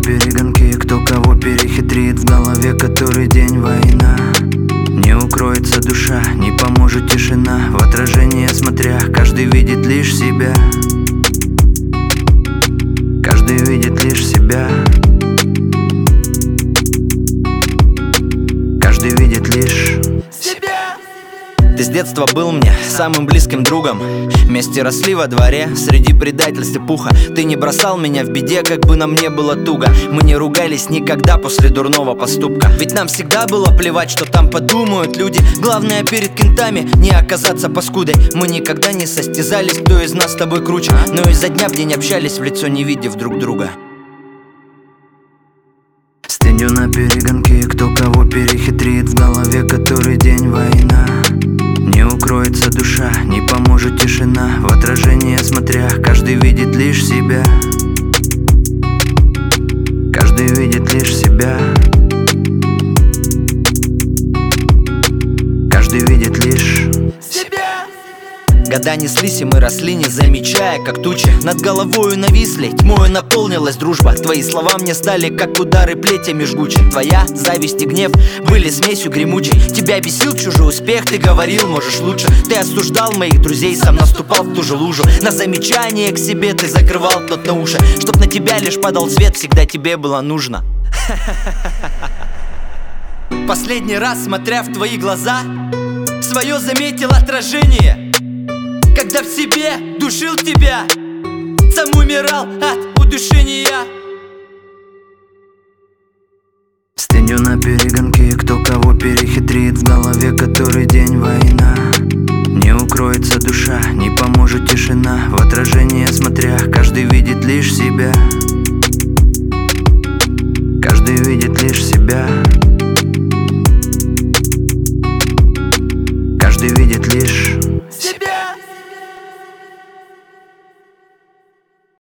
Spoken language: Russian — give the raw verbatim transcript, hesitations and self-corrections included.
перегонки, кто кого перехитрит. В голове который день война. Не укроется душа, не поможет тишина. В отражение смотря, каждый видит лишь себя. Каждый видит лишь себя. Каждый видит лишь себя. Ты с детства был мне самым близким другом. Вместе росли во дворе, среди предательств и пуха. Ты не бросал меня в беде, как бы нам не было туго. Мы не ругались никогда после дурного поступка. Ведь нам всегда было плевать, что там подумают люди. Главное перед кентами не оказаться паскудой. Мы никогда не состязались, кто из нас с тобой круче. Но изо дня в день общались в лицо, не видев друг друга. С тенью на перегонки, кто кого перехитрит. В голове который день война. Не укроется душа, не поможет тишина. В отражение смотря, каждый видит лишь себя. Каждый видит лишь себя. Каждый видит лишь себя. Года неслись, и мы росли, не замечая, как тучи над головою нависли. Тьмою наполнилась дружба. Твои слова мне стали, как удары плетями жгучи. Твоя зависть и гнев были смесью гремучей. Тебя бесил чужой успех, ты говорил, можешь лучше. Ты осуждал моих друзей, сам наступал в ту же лужу. На замечание к себе ты закрывал плотно уши. Чтоб на тебя лишь падал свет, всегда тебе было нужно. Последний раз, смотря в твои глаза, свое заметил отражение. Когда в себе душил тебя, сам умирал от удушения. С тенью на перегонки, кто кого перехитрит. В голове который день война. Не укроется душа, не поможет тишина. В отражение смотря, каждый видит лишь себя. Каждый видит лишь себя. Каждый видит лишь